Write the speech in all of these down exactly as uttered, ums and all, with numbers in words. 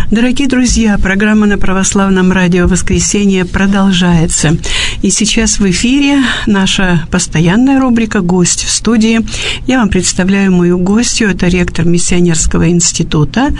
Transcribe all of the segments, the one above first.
Дорогие друзья, программа на Православном радио «Воскресенье» продолжается. И сейчас в эфире наша постоянная рубрика «Гость в студии». Я вам представляю мою гостью. Это ректор Миссионерского института,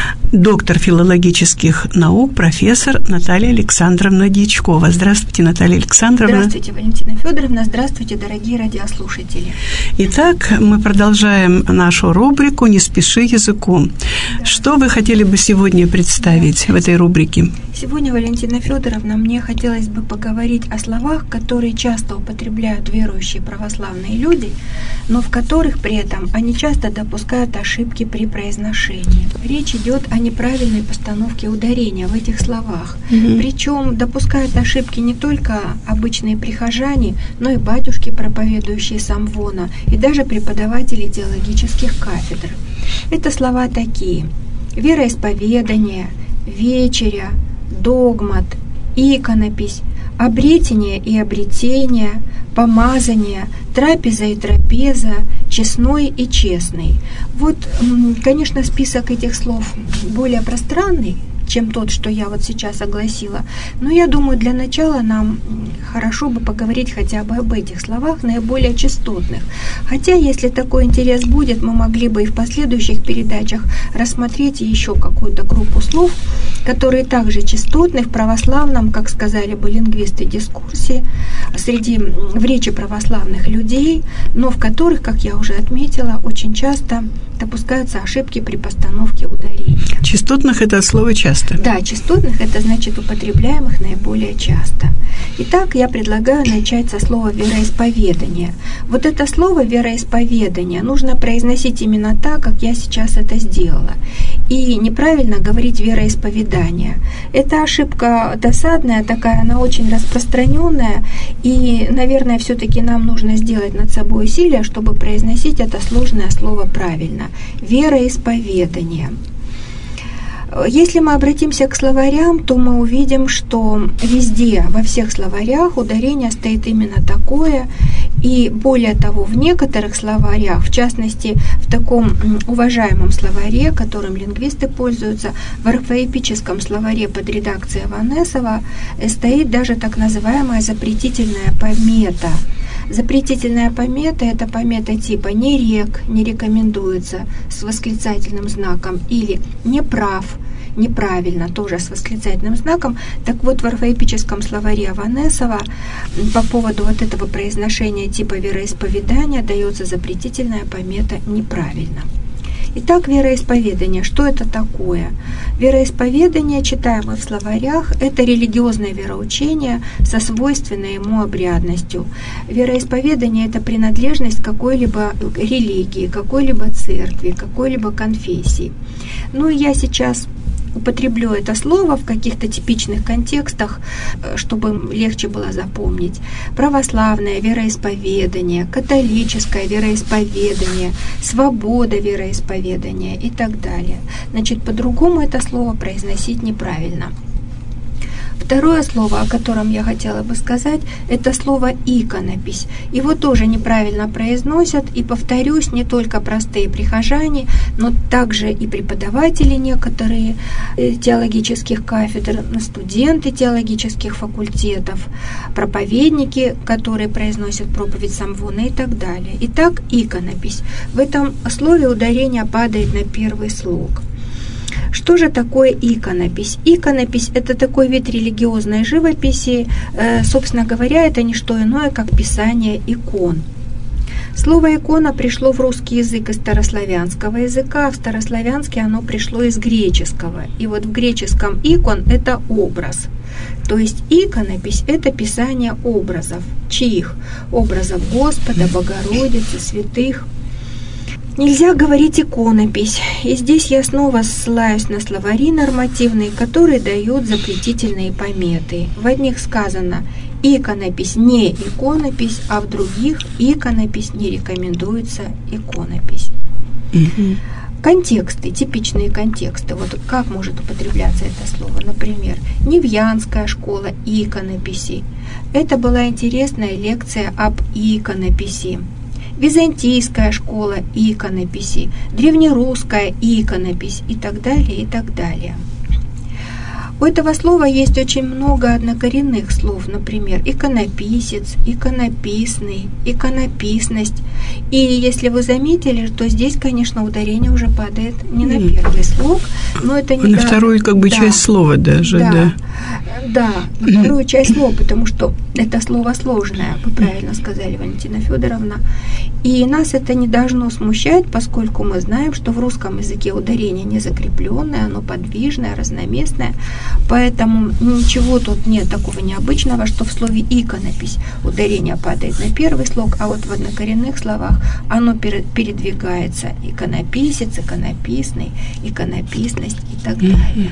доктор филологических наук, профессор Наталья Александровна Дьячкова. Здравствуйте, Наталья Александровна. Здравствуйте, Валентина Федоровна. Здравствуйте, дорогие радиослушатели. Итак, мы продолжаем нашу рубрику «Не спеши языком». Да. Что вы хотели бы сегодня представить да. в этой рубрике? Сегодня, Валентина Федоровна, мне хотелось бы поговорить о словах, которые часто употребляют верующие православные люди, но в которых при этом они часто допускают ошибки при произношении. Речь идет о неправильной постановке ударения в этих словах. Угу. Причем допускают ошибки не только обычные прихожане, но и батюшки, проповедующие самвона, и даже преподаватели теологических кафедр. Это слова такие: вероисповедание, вечеря, догмат, иконопись, обретение и обретение, помазание, трапеза и трапеза, честной и честный. Вот, конечно, список этих слов более пространный, чем тот, что я вот сейчас огласила. Но я думаю, для начала нам хорошо бы поговорить хотя бы об этих словах, наиболее частотных. Хотя, если такой интерес будет, мы могли бы и в последующих передачах рассмотреть еще какую-то группу слов, которые также частотны в православном, как сказали бы лингвисты, дискурсе, среди, в речи православных людей, но в которых, как я уже отметила, очень часто допускаются ошибки при постановке ударения. Частотных – это слово часто. Да, частотных – это значит употребляемых наиболее часто. Итак, я предлагаю начать со слова «вероисповедание». Вот это слово «вероисповедание» нужно произносить именно так, как я сейчас это сделала. И неправильно говорить «вероисповедание». Это ошибка досадная такая, она очень распространенная. И, наверное, все-таки нам нужно сделать над собой усилия, чтобы произносить это сложное слово правильно. Вероисповедание. Если мы обратимся к словарям, то мы увидим, что везде, во всех словарях ударение стоит именно такое. И более того, в некоторых словарях, в частности, в таком уважаемом словаре, которым лингвисты пользуются, в орфоэпическом словаре под редакцией Ванесова, стоит даже так называемая запретительная помета. Запретительная помета – это помета типа «не рек», «не рекомендуется» с восклицательным знаком, или «не прав», неправильно, тоже с восклицательным знаком. Так вот, в орфоэпическом словаре Ванесова по поводу вот этого произношения типа вероисповедания дается запретительная помета «неправильно». Итак, вероисповедание. Что это такое? Вероисповедание, читаем мы в словарях, это религиозное вероучение со свойственной ему обрядностью. Вероисповедание – это принадлежность к какой-либо религии, какой-либо церкви, какой-либо конфессии. Ну и я сейчас употреблю это слово в каких-то типичных контекстах, чтобы легче было запомнить. Православное вероисповедание, католическое вероисповедание, свобода вероисповедания и так далее. Значит, по-другому это слово произносить неправильно. Второе слово, о котором я хотела бы сказать, это слово «иконопись». Его тоже неправильно произносят, и, повторюсь, не только простые прихожане, но также и преподаватели некоторые теологических кафедр, студенты теологических факультетов, проповедники, которые произносят проповедь самвона и так далее. Итак, «иконопись». В этом слове ударение падает на первый слог. Что же такое иконопись? Иконопись – это такой вид религиозной живописи. Собственно говоря, это не что иное, как писание икон. Слово «икона» пришло в русский язык из старославянского языка, а в старославянский оно пришло из греческого. И вот в греческом «икон» – это образ. То есть иконопись – это писание образов. Чьих? Образов Господа, Богородицы, святых. Нельзя говорить иконопись, и здесь я снова ссылаюсь на словари нормативные, которые дают запретительные пометы. В одних сказано «иконопись не иконопись», а в других «иконопись не рекомендуется иконопись». Mm-hmm. Контексты, типичные контексты. Вот как может употребляться это слово? Например, Невьянская школа иконописи. Это была интересная лекция об иконописи. Византийская школа иконописи, древнерусская иконопись и так далее, и так далее. У этого слова есть очень много однокоренных слов, например, иконописец, иконописный, иконописность. И если вы заметили, то здесь, конечно, ударение уже падает не на первый слог, но это не на да, вторую как бы да, часть слова даже, да. Да, да на вторую часть слова, потому что это слово сложное, вы правильно сказали, Валентина Федоровна. И нас это не должно смущать, поскольку мы знаем, что в русском языке ударение не закрепленное, оно подвижное, разноместное. Поэтому ничего тут нет такого необычного, что в слове «иконопись» ударение падает на первый слог, а вот в однокоренных словах оно передвигается. Иконописец, иконописный, иконописность и так далее.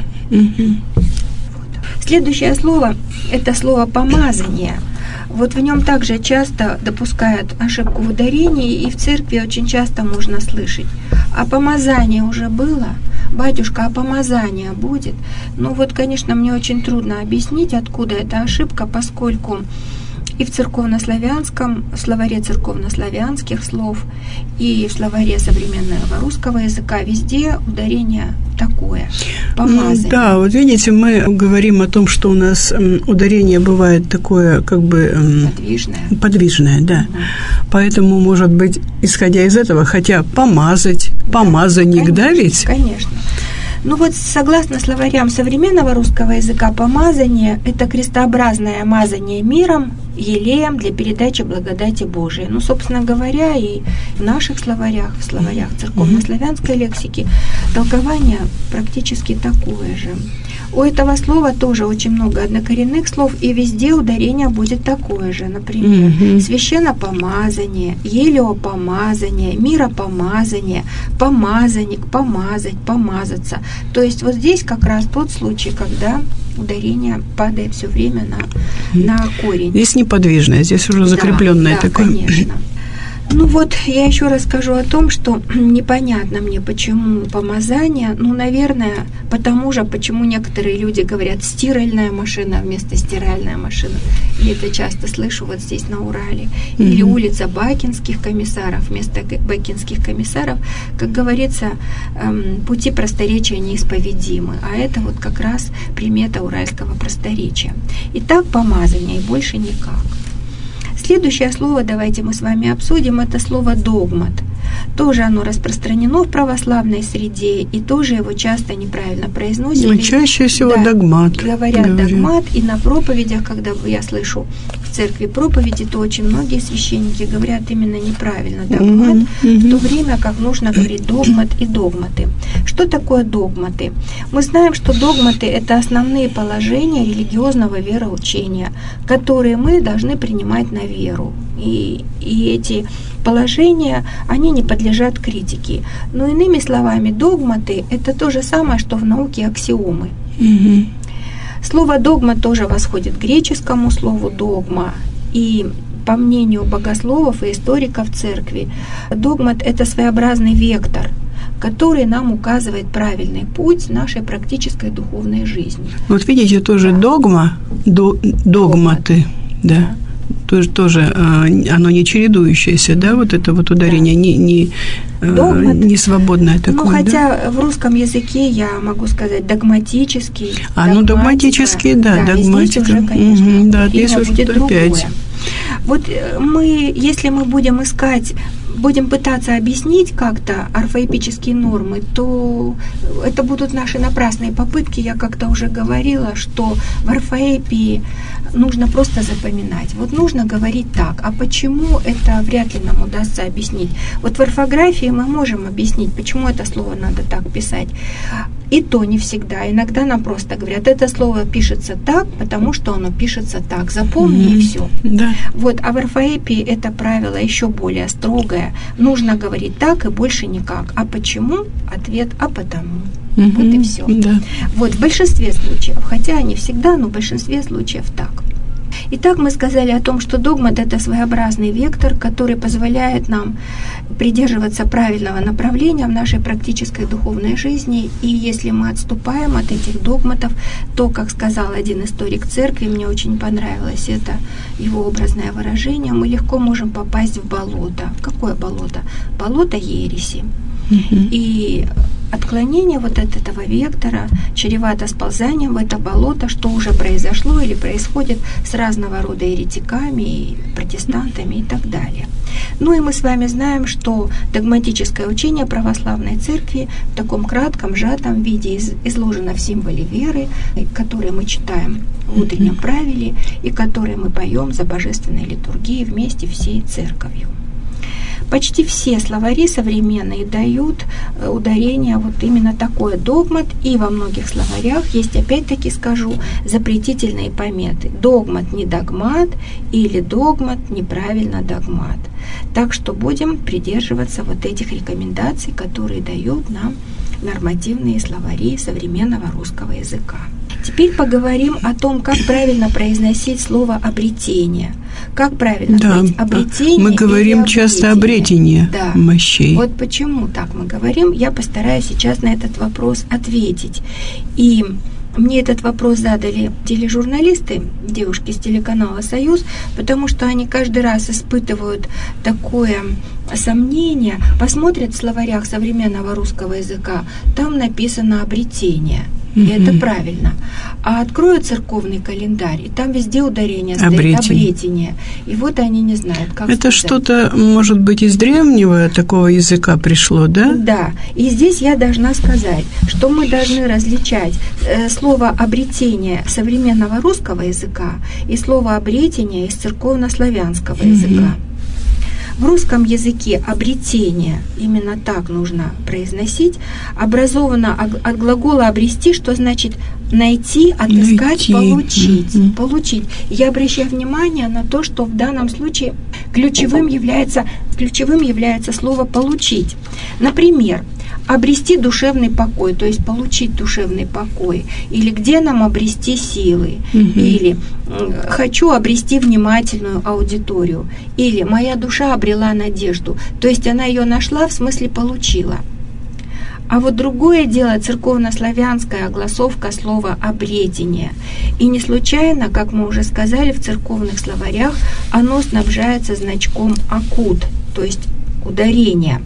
Следующее слово – это слово «помазание». Вот в нем также часто допускают ошибку в ударении, и в церкви очень часто можно слышать: а помазание уже было? Батюшка, а помазание будет? Ну вот, конечно, мне очень трудно объяснить, откуда эта ошибка, поскольку и в церковнославянском, в словаре церковнославянских слов, и в словаре современного русского языка везде ударение такое, помазание. Да, вот видите, мы говорим о том, что у нас ударение бывает такое, как бы... Подвижное. Подвижное, да. Угу. Поэтому, может быть, исходя из этого, хотя помазать, помазанник, конечно, да ведь? Конечно. Ну вот, согласно словарям современного русского языка, помазание – это крестообразное мазание миром, елеем для передачи благодати Божией. Ну, собственно говоря, и в наших словарях, в словарях церковнославянской лексики, толкование практически такое же. У этого слова тоже очень много однокоренных слов, и везде ударение будет такое же. Например, mm-hmm. священнопомазание, елеопомазание, миропомазание, помазанник, помазать, помазаться. То есть вот здесь как раз тот случай, когда ударение падает все время на, на корень. Здесь неподвижное, здесь уже закрепленное да, такое. Да, конечно. Ну вот, я еще расскажу о том, что непонятно мне, почему помазание. Ну, наверное, потому же, почему некоторые люди говорят «стиральная машина» вместо «стиральная машина». Я это часто слышу вот здесь, на Урале. Или mm-hmm. улица Бакинских комиссаров вместо Бакинских комиссаров. Как говорится, эм, пути просторечия неисповедимы. А это вот как раз примета уральского просторечия. Итак, помазание, и больше никак. Следующее слово давайте мы с вами обсудим, это слово «догмат». Тоже оно распространено в православной среде, и тоже его часто неправильно произносят. Ну, чаще всего да, догмат. Говорят говорю. догмат, и на проповедях, когда я слышу в церкви проповеди, то очень многие священники говорят именно неправильно догмат, угу, в угу. то время как нужно говорить догмат и догматы. Что такое догматы? Мы знаем, что догматы – это основные положения религиозного вероучения, которые мы должны принимать на веру. И, и эти положения, они не подлежат критике. Но иными словами, догматы – это то же самое, что в науке аксиомы. Mm-hmm. Слово «догма» тоже восходит к греческому слову «догма». И по мнению богословов и историков церкви, догмат – это своеобразный вектор, который нам указывает правильный путь нашей практической духовной жизни. Вот видите, тоже да. догма, до, догматы, да. да. Тоже, тоже оно не чередующееся, да, вот это вот ударение, да. не, не, не свободное такое. Ну, хотя да? в русском языке я могу сказать догматический. А, ну, догматический, да, да догматика. Здесь уже, конечно, угу, да, здесь уже будет опять. Другое. Вот мы, если мы будем искать, будем пытаться объяснить как-то орфоэпические нормы, то это будут наши напрасные попытки. Я как-то уже говорила, что в орфоэпии нужно просто запоминать. Вот нужно говорить так. А почему, это вряд ли нам удастся объяснить. Вот в орфографии мы можем объяснить, почему это слово надо так писать. И то не всегда. Иногда нам просто говорят, это слово пишется так, потому что оно пишется так. Запомни mm-hmm. и все. Да. Вот, а в орфоэпии это правило еще более строгое. Нужно говорить так и больше никак. А почему? Ответ «а потому». Mm-hmm. Вот и все. Да. Вот, в большинстве случаев, хотя не всегда, но в большинстве случаев так. Итак, мы сказали о том, что догмат – это своеобразный вектор, который позволяет нам придерживаться правильного направления в нашей практической духовной жизни. И если мы отступаем от этих догматов, то, как сказал один историк церкви, мне очень понравилось это его образное выражение, мы легко можем попасть в болото. В какое болото? Болото ереси. Mm-hmm. И отклонение вот от этого вектора чревато сползанием в это болото, что уже произошло или происходит с разного рода еретиками, и протестантами и так далее. Ну и мы с вами знаем, что догматическое учение православной церкви в таком кратком, сжатом виде изложено в символе веры, который мы читаем в утреннем правиле и который мы поем за божественной литургией вместе всей церковью. Почти все словари современные дают ударение вот именно такое догмат, и во многих словарях есть, опять-таки скажу, запретительные пометы. Догмат не догмат или догмат неправильно догмат. Так что будем придерживаться вот этих рекомендаций, которые дают нам нормативные словари современного русского языка. Теперь поговорим о том, как правильно произносить слово «обретение». Как правильно да, сказать «обретение»? Мы говорим часто «обретение» да. мощей. Вот почему так мы говорим, я постараюсь сейчас на этот вопрос ответить. И мне этот вопрос задали тележурналисты, девушки с телеканала «Союз», потому что они каждый раз испытывают такое сомнение, посмотрят в словарях современного русского языка, там написано «обретение». И mm-hmm. это правильно. А откроют церковный календарь, и там везде ударение стоит «обретение». обретение. И вот они не знают, как это сказать. Что-то, может быть, из древнего такого языка пришло, да? Да. И здесь я должна сказать, что мы должны различать э, слово «обретение» современного русского языка и слово «обретение» из церковно-славянского mm-hmm. языка. В русском языке обретение, именно так нужно произносить, образовано от глагола «обрести», что значит найти, отыскать, найти. получить. Mm-hmm. получить. Я обращаю внимание на то, что в данном случае ключевым является, ключевым является слово «получить». Например, обрести душевный покой, то есть получить душевный покой, или где нам обрести силы, mm-hmm. или хочу обрести внимательную аудиторию, или моя душа обрела надежду, то есть она ее нашла, в смысле получила. А вот другое дело церковнославянская огласовка слова «обретение». И не случайно, как мы уже сказали, в церковных словарях оно снабжается значком «акут», то есть ударение.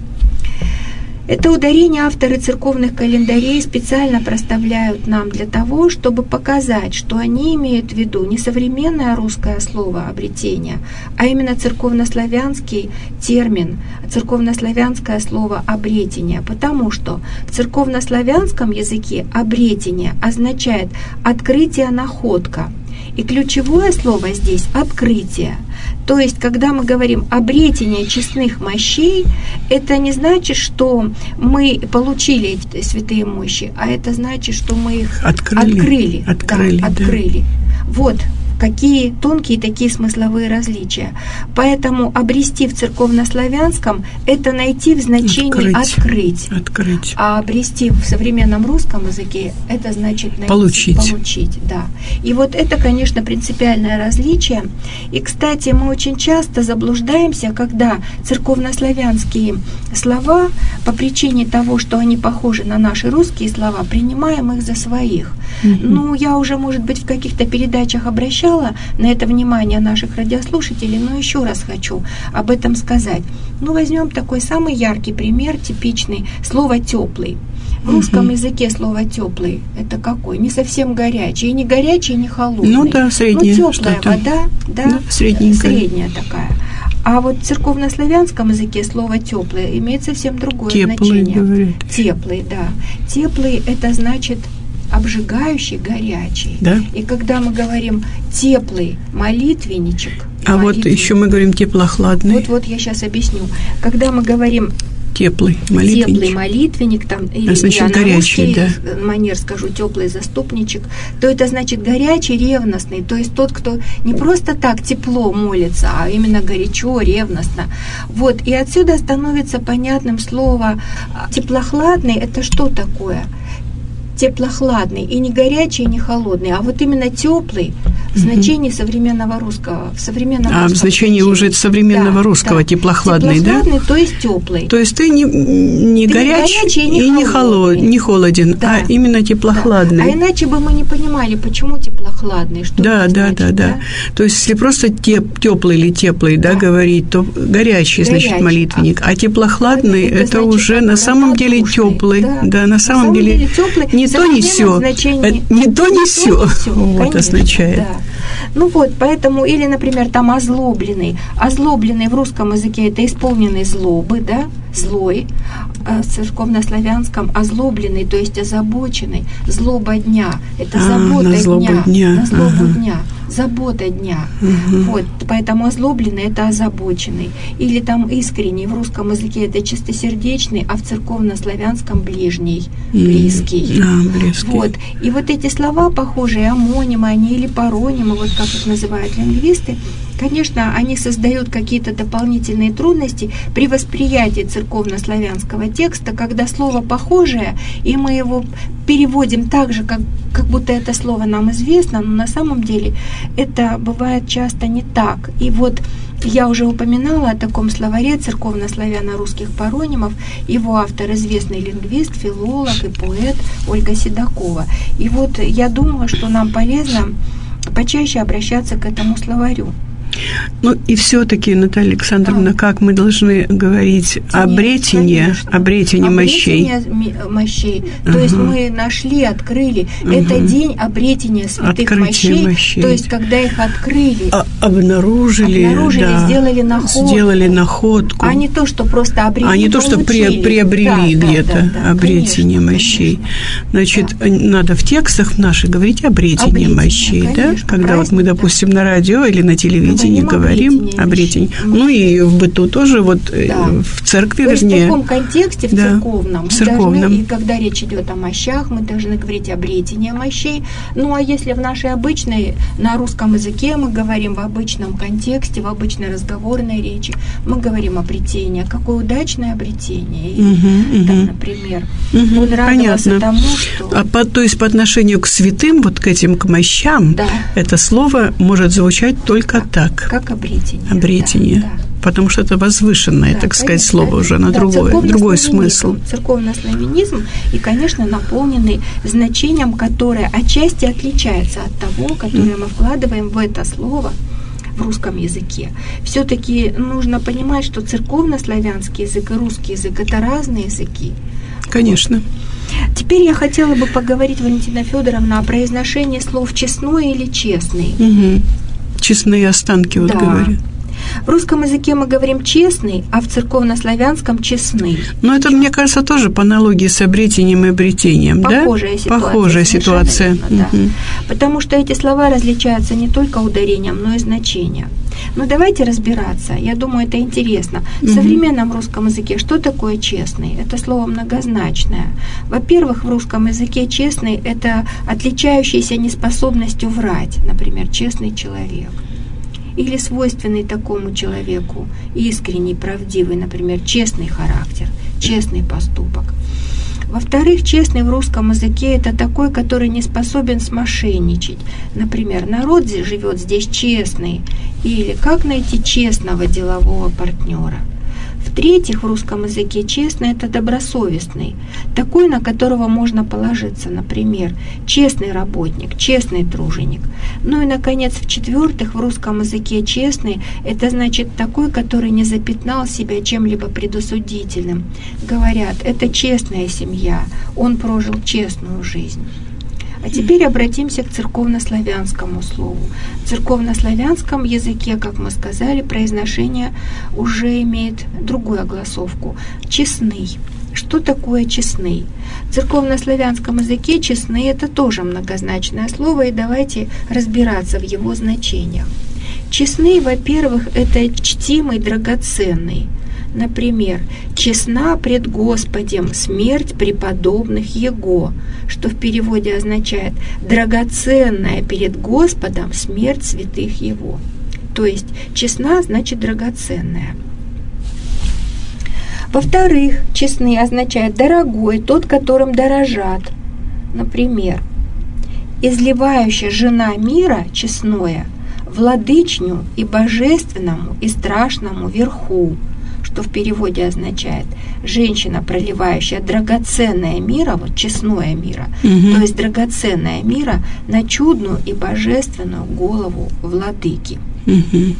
Это ударение авторы церковных календарей специально проставляют нам для того, чтобы показать, что они имеют в виду не современное русское слово «обретение», а именно церковнославянский термин, церковнославянское слово «обретение», потому что в церковнославянском языке «обретение» означает «открытие, находка». И ключевое слово здесь – «открытие». То есть, когда мы говорим «обретение честных мощей», это не значит, что мы получили эти святые мощи, а это значит, что мы их открыли. Открыли. Открыли, да, открыли. Да. Вот какие тонкие такие смысловые различия. Поэтому обрести в церковнославянском – это найти в значении «открыть». Открыть. Открыть. А обрести в современном русском языке – это значит найти, получить. Получить, да. И вот это, конечно, принципиальное различие. И, кстати, мы очень часто заблуждаемся, когда церковнославянские слова, по причине того, что они похожи на наши русские слова, принимаем их за своих. Mm-hmm. Ну, я уже, может быть, в каких-то передачах обращалась на это внимание наших радиослушателей, но еще раз хочу об этом сказать. Ну, возьмем такой самый яркий пример, типичный, слово «теплый». В русском uh-huh. языке слово «теплый» – это какой? Не совсем горячий, и не горячий, и не холодный. Ну да, средняя. Ну, теплая вода, да, да средненькая. Средняя такая. А вот в церковнославянском языке слово «теплый» имеет совсем другое теплый, значение. Говорит. Теплый, да. Теплый – это значит обжигающий, горячий. Да? И когда мы говорим «теплый молитвенничек», а вот еще мы говорим «теплохладный». Вот-вот я сейчас объясню. Когда мы говорим теплый молитвенник, теплый молитвенник, там, или а значит, я на горячий, русский да. манер скажу теплый заступничек, то это значит горячий, ревностный, то есть тот, кто не просто так тепло молится, а именно горячо, ревностно. Вот, и отсюда становится понятным слово теплохладный. Это что такое? Теплохладный, и не горячий, и не холодный, а вот именно теплый, в значении угу. современного русского. В современном а, русском в значении значении. уже современного да, русского, да. теплохладный, теплохладный, да? то есть теплый. То есть ты не, не ты горячий, горячий и, и не, холод, не холоден, да. а именно теплохладный. Да. А иначе бы мы не понимали, почему теплохладный, что да, это да, значит, да, да, да. То есть если просто теп, теплый или теплый, да, да, говорить, то горячий, значит, горячий. молитвенник, а, а теплохладный это, это значит, уже на самом деле теплый, да, да на, на самом, самом деле, деле теплый, не то не сё, значении, не то не сё, вот конечно, означает. Да. Ну вот, поэтому, или, например, там озлобленный. Озлобленный в русском языке это исполненный злобы, да, злой. А в церковнославянском озлобленный, то есть озабоченный, злоба дня. Это а, забота на злобу дня. дня. На злобу ага. дня. Забота дня. Угу. Вот, поэтому озлобленный это озабоченный. Или там искренний, в русском языке это чистосердечный, а в церковнославянском ближний, близкий. А, близкий. Вот. И вот эти слова похожие, амонимы они или паронимы, вот как их называют лингвисты, конечно, они создают какие-то дополнительные трудности при восприятии церковнославянского текста, когда слово похожее, и мы его переводим так же, как, как будто это слово нам известно, но на самом деле это бывает часто не так. И вот я уже упоминала о таком словаре церковнославяно-русских паронимов. Его автор известный лингвист, филолог и поэт Ольга Седокова. И вот я думаю, что нам полезно почаще обращаться к этому словарю. Ну и все-таки, Наталья Александровна, а. как мы должны говорить о бретине, о бретине мощей? мощей. То uh-huh. есть мы нашли, открыли. Uh-huh. Это день обретения святых мощей, мощей. То есть когда их открыли, а, обнаружили, обнаружили да, сделали находку. Сделали находку. А не то, что просто обрели. А не то, что при, приобрели да, где-то да, да, да, обретение конечно, мощей. Конечно. Значит, да. надо в текстах наших говорить обретение мощей, конечно, да? Когда вот мы, допустим, да. на радио или на телевидении не говорим обретение. Ну и в быту тоже, вот да. в церкви, то вернее. В таком контексте, в да, церковном, в церковном. Должны, и когда речь идет о мощах, мы должны говорить обретение мощей. Ну а если в нашей обычной, на русском языке мы говорим в обычном контексте, в обычной разговорной речи, мы говорим обретение. Какое удачное обретение. И, угу, там, угу. например, угу, он радовался тому, что... А по, то есть по отношению к святым, вот к этим, к мощам, да. это слово может звучать только как, так. Как обретение. Обретение. Да, да. Потому что это возвышенное, да, так сказать, конечно, слово уже на да, другой, другой смысл. Церковнославянизм и, конечно, наполненный значением, которое отчасти отличается от того, которое мы вкладываем в это слово в русском языке. Все-таки нужно понимать, что церковнославянский язык и русский язык – это разные языки. Конечно. Вот. Теперь я хотела бы поговорить, Валентина Федоровна, о произношении слов «честной» или «честный». Угу. Честные останки, вот да. говорят. В русском языке мы говорим «честный», а в церковнославянском «честный». Но это, мне кажется, тоже по аналогии с обретением и обретением, Похожая да? ситуация. Похожая ситуация. Верно, да. Угу. Потому что эти слова различаются не только ударением, но и значением. Но давайте разбираться. Я думаю, это интересно. В угу. современном русском языке что такое «честный»? Это слово многозначное. Во-первых, в русском языке «честный» – это отличающийся неспособностью врать, например, «честный человек». Или свойственный такому человеку искренний, правдивый, например, честный характер, честный поступок. Во-вторых, честный в русском языке – это такой, который не способен смошенничать. Например, народ живет здесь честный. Или как найти честного делового партнера. В-третьих, в русском языке честный – это добросовестный, такой, на которого можно положиться, например, честный работник, честный труженик. Ну и, наконец, в-четвертых, в русском языке честный – это значит такой, который не запятнал себя чем-либо предосудительным. Говорят, это честная семья, он прожил честную жизнь. А теперь обратимся к церковнославянскому слову. В церковнославянском языке, как мы сказали, произношение уже имеет другую огласовку – «честный». Что такое «честный»? В церковнославянском языке «честный» – это тоже многозначное слово, и давайте разбираться в его значениях. «Честный», во-первых, это чтимый, драгоценный. Например, «честна пред Господем смерть преподобных Его», что в переводе означает «драгоценная перед Господом смерть святых Его». То есть «честна» значит «драгоценная». Во-вторых, «честный» означает «дорогой», тот, которым дорожат. Например, изливающая жена мира честное, владычню и божественному и страшному верху, что в переводе означает женщина, проливающая драгоценное мира, вот честное мира, угу. то есть драгоценное мира на чудную и божественную голову владыки. Угу.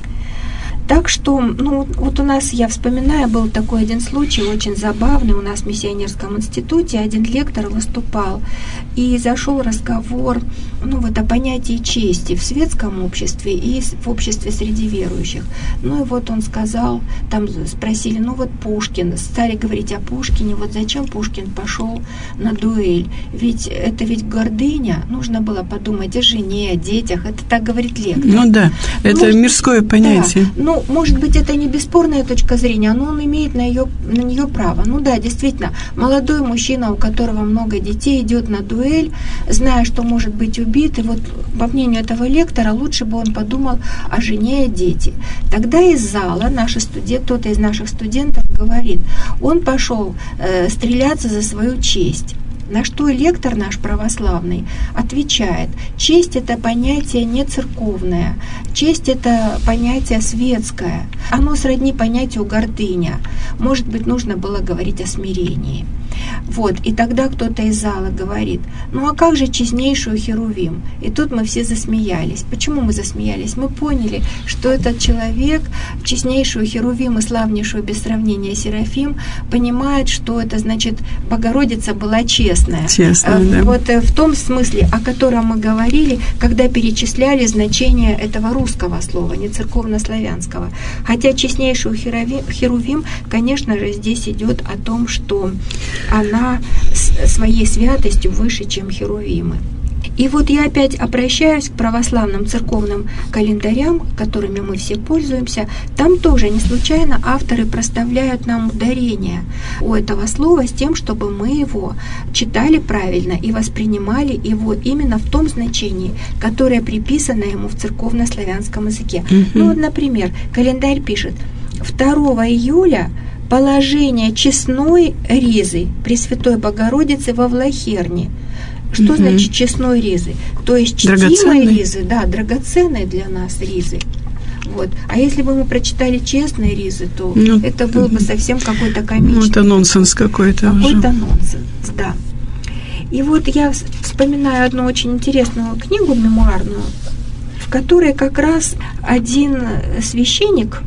Так что, ну, вот у нас, я вспоминаю, был такой один случай, очень забавный, у нас в миссионерском институте один лектор выступал, и зашел разговор, ну, вот о понятии чести в светском обществе и в обществе среди верующих. Ну, и вот он сказал, там спросили, ну, вот Пушкин, стали говорить о Пушкине, вот зачем Пушкин пошел на дуэль, ведь это ведь гордыня, нужно было подумать о жене, о детях, это так говорит лектор. Ну, да, это ну, мирское понятие. Да, ну, может быть, это не бесспорная точка зрения, но он имеет на, ее, на нее право. Ну да, действительно, молодой мужчина, у которого много детей, идет на дуэль, зная, что может быть убит, и вот, по мнению этого лектора, лучше бы он подумал о жене и дети. Тогда из зала наши студенты, кто-то из наших студентов говорит, он пошел э, стреляться за свою честь. На что лектор наш православный отвечает, честь – это понятие не церковное, честь – это понятие светское, оно сродни понятию гордыня. Может быть, нужно было говорить о смирении. Вот, и тогда кто-то из зала говорит, ну а как же честнейшую Херувим? И тут мы все засмеялись. Почему мы засмеялись? Мы поняли, что этот человек, честнейшую Херувим и славнейшую без сравнения Серафим, понимает, что это значит, Богородица была честная. Честная, да. Вот в том смысле, о котором мы говорили, когда перечисляли значение этого русского слова, не церковнославянского. Хотя честнейшую Херувим, конечно же, здесь идет о том, что она своей святостью выше, чем херувимы. И вот я опять обращаюсь к православным церковным календарям, которыми мы все пользуемся. Там тоже не случайно авторы проставляют нам ударение у этого слова с тем, чтобы мы его читали правильно и воспринимали его именно в том значении, которое приписано ему в церковнославянском языке. Mm-hmm. Ну вот, например, календарь пишет второго июля положение честной ризы Пресвятой Богородицы во Влахерне. Что угу. значит честной ризы? То есть чтимой ризы, да, драгоценной для нас ризы. Вот. А если бы мы прочитали честные ризы, то ну, это был бы совсем какой-то комичный. Ну, это нонсенс какой-то. Какой-то уже. нонсенс, да. И вот я вспоминаю одну очень интересную книгу мемуарную, в которой как раз один священник.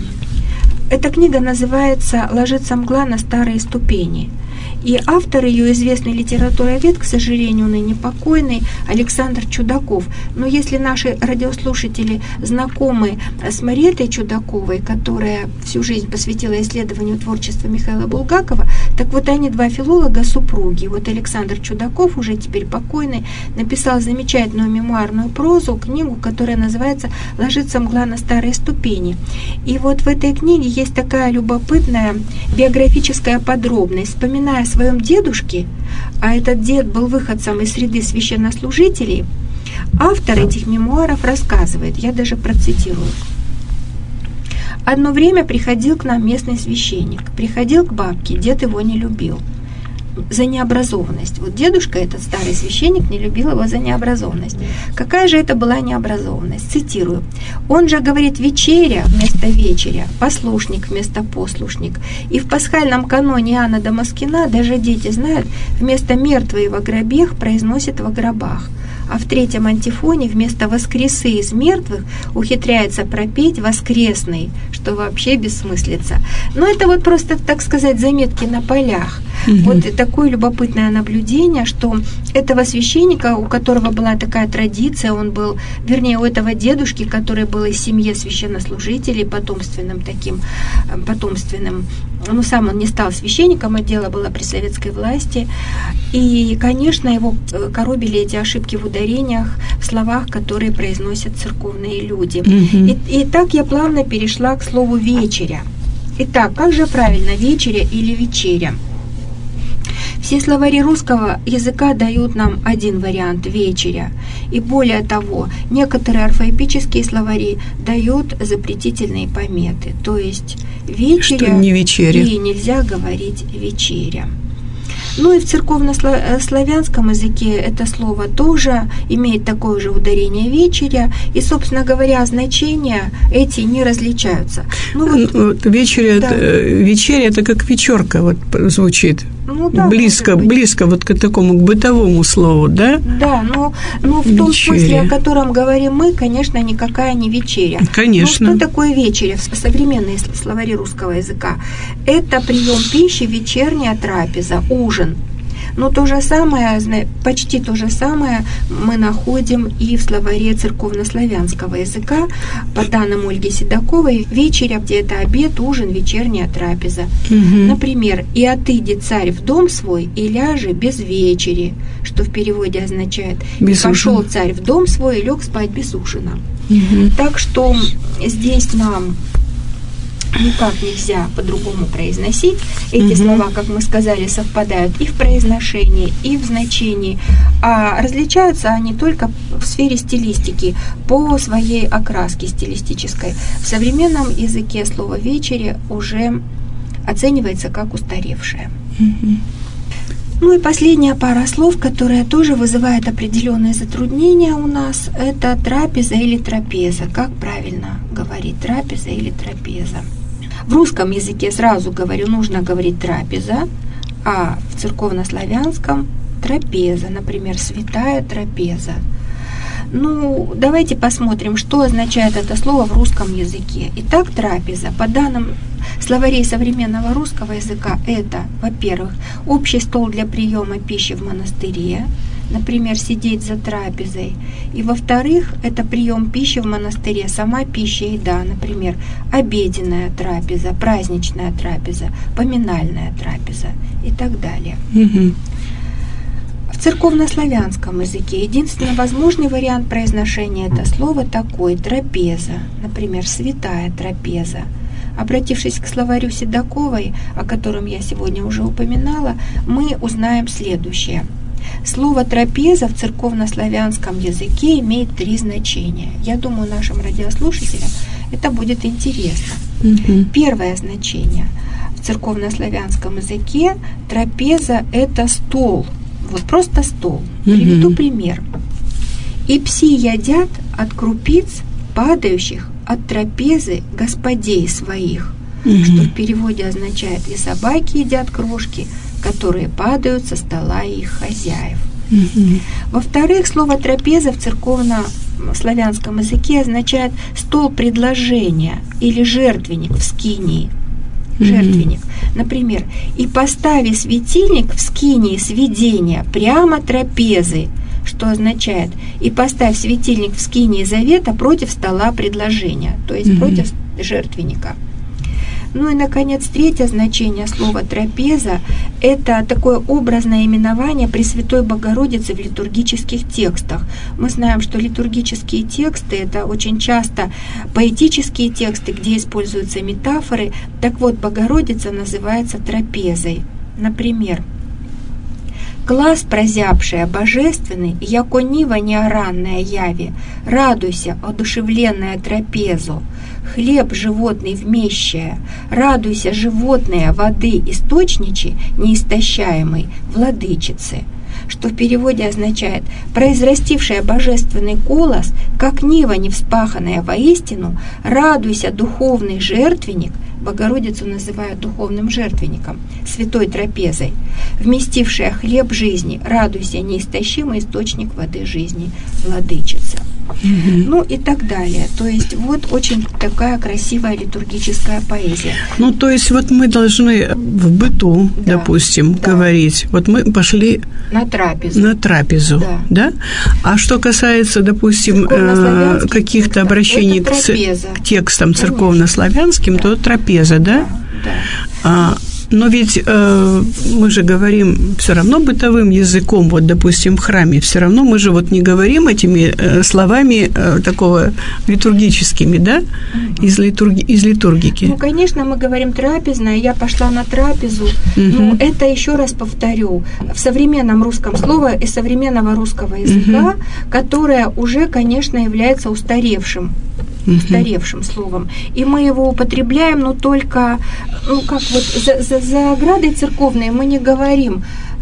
Эта книга называется «Ложится мгла на старые ступени». И автор ее известный литературовед, к сожалению, ныне покойный, Александр Чудаков. Но если наши радиослушатели знакомы с Мариэтой Чудаковой, которая всю жизнь посвятила исследованию творчества Михаила Булгакова, так вот они два филолога-супруги. Вот Александр Чудаков, уже теперь покойный, написал замечательную мемуарную прозу, книгу, которая называется «Ложится мгла на старые ступени». И вот в этой книге есть такая любопытная биографическая подробность. Вспоминая о своем дедушке, а этот дед был выходцем из среды священнослужителей, автор этих мемуаров рассказывает, я даже процитирую. Одно время приходил к нам местный священник, приходил к бабке, дед его не любил за необразованность. Вот дедушка, этот старый священник, не любил его за необразованность. Какая же это была необразованность? Цитирую. Он же говорит вечеря вместо вечеря, послушник вместо послушник. И в пасхальном каноне Иоанна Дамаскина, даже дети знают, вместо мертвые во гробех произносят во гробах. А в третьем антифоне вместо «воскресы из мертвых» ухитряется пропеть «воскресный», что вообще бессмыслица. Но это вот просто, так сказать, заметки на полях. Mm-hmm. Вот и такое любопытное наблюдение, что этого священника, у которого была такая традиция, он был, вернее, у этого дедушки, который был из семьи священнослужителей, потомственным таким, потомственным, ну, сам он не стал священником, а дело было при советской власти. И, конечно, его коробили эти ошибки в ударениях, в словах, которые произносят церковные люди. Mm-hmm. И, и так я плавно перешла к слову «вечеря». Итак, как же правильно, вечеря или вечеря? Все словари русского языка дают нам один вариант «вечеря». И более того, некоторые орфоэпические словари дают запретительные пометы. То есть «вечеря» не вечеря. И нельзя говорить «вечеря». Ну и в церковнославянском языке это слово тоже имеет такое же ударение вечеря, и, собственно говоря, значения эти не различаются. Ну, вот, вечеря, да. Вечеря это как вечерка вот звучит. Ну, да, близко, близко вот к такому, к бытовому слову, да? Да, но, но в том смысле, о котором говорим мы, конечно, никакая не вечеря. Конечно. Но что такое вечеря в современные словари русского языка? Это прием пищи, вечерняя трапеза, ужин. Но то же самое, почти то же самое мы находим и в словаре церковнославянского языка. По данным Ольги Седоковой, вечеря – это обед, ужин, вечерняя трапеза. Угу. Например, «И отыди царь в дом свой, и ляжи без вечери», что в переводе означает «И пошел царь в дом свой, и лег спать без ужина». Угу. Так что здесь нам никак нельзя по-другому произносить. Эти угу. слова, как мы сказали, совпадают и в произношении, и в значении, а различаются они только в сфере стилистики, по своей окраске стилистической. В современном языке слово «вечери» уже оценивается как устаревшее. Угу. Ну и последняя пара слов, которая тоже вызывает определенные затруднения у нас, это трапеза или трапеза. Как правильно говорить, трапеза или трапеза? В русском языке, сразу говорю, нужно говорить трапеза, а в церковнославянском трапеза, например, святая трапеза. Ну, давайте посмотрим, что означает это слово в русском языке. Итак, трапеза, по данным словарей современного русского языка, это, во-первых, общий стол для приема пищи в монастыре, например, сидеть за трапезой. И, во-вторых, это прием пищи в монастыре, сама пища, еда, например, обеденная трапеза, праздничная трапеза, поминальная трапеза и так далее. Mm-hmm. В церковнославянском языке единственный возможный вариант произношения этого слова такой – трапеза, например, святая трапеза. Обратившись к словарю Седоковой, о котором я сегодня уже упоминала, мы узнаем следующее. Слово «трапеза» в церковнославянском языке имеет три значения. Я думаю, нашим радиослушателям это будет интересно. Mm-hmm. Первое значение. В церковнославянском языке трапеза – это стол. Вот просто стол. Mm-hmm. Приведу пример. «И пси ядят от крупиц, падающих от трапезы господей своих», mm-hmm. что в переводе означает «и собаки едят крошки, которые падают со стола их хозяев». Mm-hmm. Во-вторых, слово «трапеза» в церковнославянском языке означает «стол предложения» или «жертвенник в скинии». Жертвенник. Mm-hmm. Например, «и постави светильник в скинии сведения прямо трапезы», что означает «и поставь светильник в скинии завета против стола предложения», то есть mm-hmm. против жертвенника. Ну и, наконец, третье значение слова «трапеза» – это такое образное именование Пресвятой Богородицы в литургических текстах. Мы знаем, что литургические тексты – это очень часто поэтические тексты, где используются метафоры. Так вот, Богородица называется трапезой. Например, «Глаз прозябшая божественный, яко нива неоранная яви, радуйся, одушевленная трапезу, хлеб животный вмещая, радуйся, животные воды источничи, неистощаемой, владычицы», что в переводе означает «произрастившая божественный колос, как нива невспаханная воистину, радуйся, духовный жертвенник», Богородицу называют духовным жертвенником, святой трапезой, вместившая хлеб жизни, радуйся, неистощимый источник воды жизни, владычица. Mm-hmm. Ну и так далее. То есть вот очень такая красивая литургическая поэзия. Ну, то есть вот мы должны в быту, да, допустим, да. говорить. Вот мы пошли на трапезу. На трапезу, да. да? А что касается, допустим, каких-то текстов, обращений к, к текстам церковнославянским, то трапеза, да? Да. А, но ведь э, мы же говорим все равно бытовым языком, вот, допустим, в храме, все равно мы же вот не говорим этими э, словами э, такого литургическими, да, mm-hmm. из, литурги, из литургики. Ну, конечно, мы говорим трапезная, я пошла на трапезу, mm-hmm. но это, еще раз повторю, в современном русском слове и современного русского языка, mm-hmm. которое уже, конечно, является устаревшим. устаревшим uh-huh. словом. И мы его употребляем, но только, ну, как вот за, за, за оградой церковной мы не говорим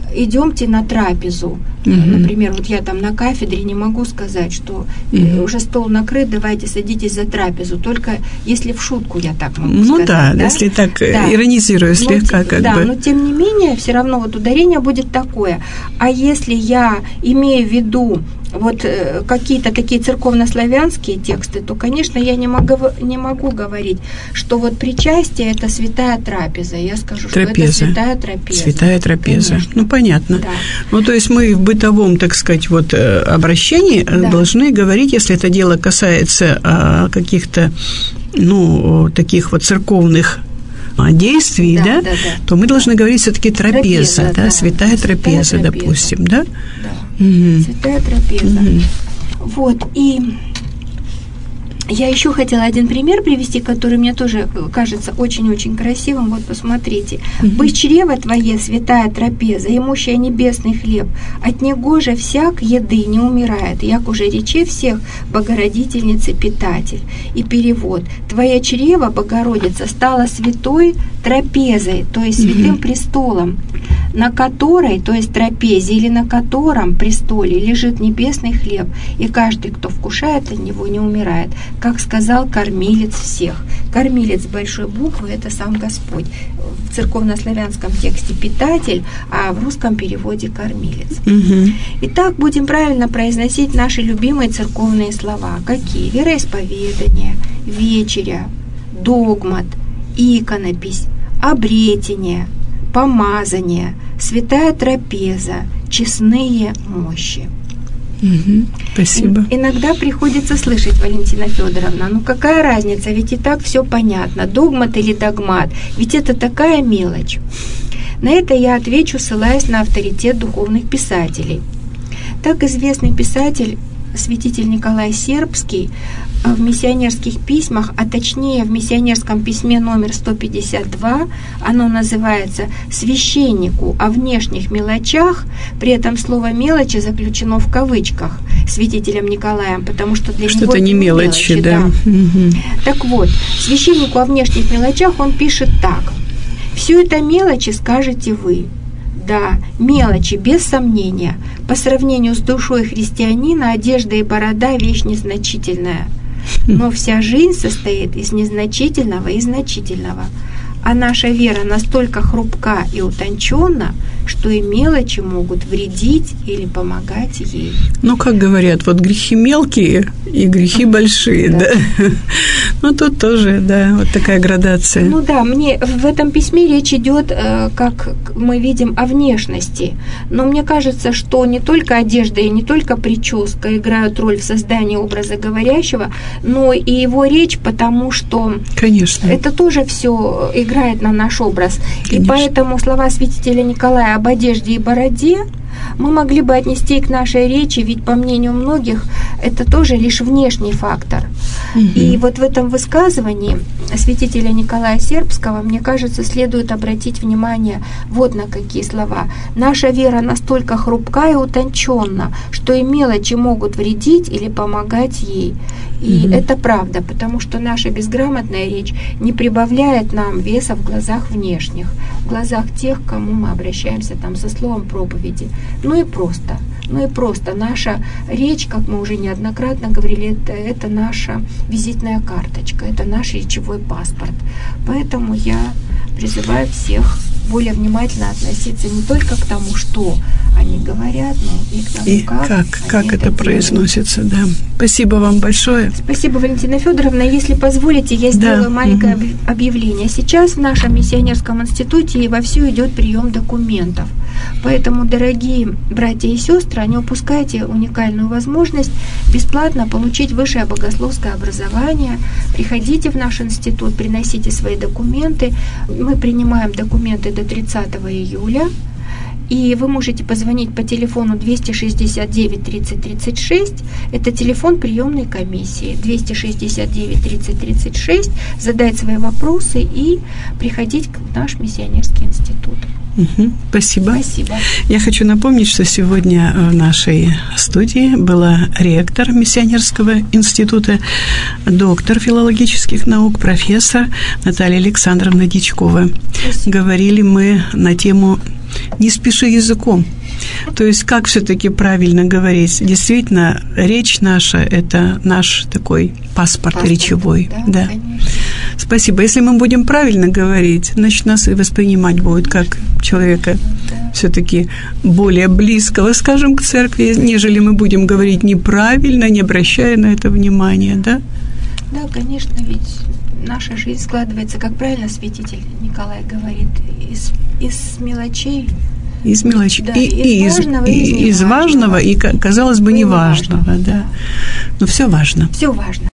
идемте на трапезу. Угу. Например, вот я там на кафедре не могу сказать, что угу. уже стол накрыт, давайте садитесь за трапезу. Только если в шутку я так могу ну, сказать. Ну да, да, если так да. иронизирую слегка, но, как да, бы. но тем не менее, все равно вот ударение будет такое. А если я имею в виду вот э, какие-то такие церковнославянские тексты, то, конечно, я не могу, не могу говорить, что вот причастие – это святая трапеза. Я скажу, трапеза. Что это святая трапеза. Святая трапеза. Конечно. Ну, понятно. Да. Ну, то есть мы в бытовом, так сказать, вот обращении да. должны говорить, если это дело касается а, каких-то, ну, таких вот церковных действий, да, да, да, да. то мы должны говорить все-таки трапеза, трапеза да, да, святая трапеза, святая трапеза, допустим, да? Да, угу. Святая трапеза. Угу. Вот, и я еще хотела один пример привести, который мне тоже кажется очень-очень красивым. Вот посмотрите. Mm-hmm. «Быть чрево твое, святая трапеза, имущая небесный хлеб, от него же всяк еды не умирает, як уже рече всех Богородительницы питатель». И перевод. «Твоя чрево, Богородица, стала святой трапезой, то есть святым mm-hmm. престолом, на которой, то есть трапезе, или на котором престоле лежит небесный хлеб, и каждый, кто вкушает от него, не умирает, как сказал кормилец всех». Кормилец с большой буквы – это сам Господь. В церковнославянском тексте «питатель», а в русском переводе «кормилец». Угу. Итак, будем правильно произносить наши любимые церковные слова. Какие? Вероисповедание, вечеря, догмат, иконопись, обретение, помазание, святая трапеза, честные мощи. Угу, спасибо. И, иногда приходится слышать, Валентина Федоровна, ну какая разница, ведь и так все понятно, догмат или догмат, ведь это такая мелочь. На это я отвечу, ссылаясь на авторитет духовных писателей. Так известный писатель, святитель Николай Сербский, в миссионерских письмах, а точнее в миссионерском письме номер сто пятьдесят два, оно называется «Священнику о внешних мелочах», при этом слово «мелочи» заключено в кавычках святителем Николаем, потому что для что него это не мелочи, мелочи да. да. Угу. Так вот, священнику о внешних мелочах он пишет так: «Все это мелочи, скажете вы». Да, мелочи, без сомнения. По сравнению с душой христианина одежда и борода – вещь незначительная. Но вся жизнь состоит из незначительного и значительного. А наша вера настолько хрупка и утонченна, что и мелочи могут вредить или помогать ей. Ну, как говорят, вот грехи мелкие и грехи большие, да. да? Ну, тут тоже, да, вот такая градация. Ну да, мне в этом письме речь идет, как мы видим, о внешности. Но мне кажется, что не только одежда и не только прическа играют роль в создании образа говорящего, но и его речь, потому что Конечно. это тоже все играет на наш образ. Конечно. И поэтому слова святителя Николая об одежде и бороде мы могли бы отнести к нашей речи, ведь, по мнению многих, это тоже лишь внешний фактор. Угу. И вот в этом высказывании святителя Николая Сербского, мне кажется, следует обратить внимание вот на какие слова. «Наша вера настолько хрупка и утонченна, что и мелочи могут вредить или помогать ей». И угу. это правда, потому что наша безграмотная речь не прибавляет нам веса в глазах внешних, в глазах тех, к кому мы обращаемся там со словом проповеди. Ну и просто, ну и просто наша речь, как мы уже неоднократно говорили, это, это наша визитная карточка, это наш речевой паспорт. Поэтому я призываю всех более внимательно относиться не только к тому, что они говорят, но и к тому, и как, как, как это, это произносится. Да. Спасибо вам большое. Спасибо, Валентина Федоровна. Если позволите, я сделаю да. маленькое угу. объявление. Сейчас в нашем миссионерском институте вовсю идет прием документов. Поэтому, дорогие братья и сестры, не упускайте уникальную возможность бесплатно получить высшее богословское образование. Приходите в наш институт, приносите свои документы. Мы принимаем документы до тридцатого июля. И вы можете позвонить по телефону двести шестьдесят девять тридцать тридцать шесть. Это телефон приемной комиссии. двести шестьдесят девять тридцать тридцать шесть. Задать свои вопросы и приходить в наш миссионерский институт. Угу, спасибо. Спасибо. Я хочу напомнить, что сегодня в нашей студии была ректор Миссионерского института, доктор филологических наук, профессор Наталья Александровна Дичкова. Спасибо. Говорили мы на тему «Не спеши языком». То есть, как все-таки правильно говорить? Действительно, речь наша – это наш такой паспорт, паспорт речевой. Да, да. Спасибо. Если мы будем правильно говорить, значит, нас и воспринимать будут как человека да. все-таки более близкого, скажем, к церкви, нежели мы будем говорить неправильно, не обращая на это внимания, да? Да, конечно, ведь наша жизнь складывается, как правильно святитель Николай говорит, из, из мелочей. Из мелочей. Да, и, и из важного, и, и из важного, и, казалось бы, неважного. Да. Но все важно. Все важно.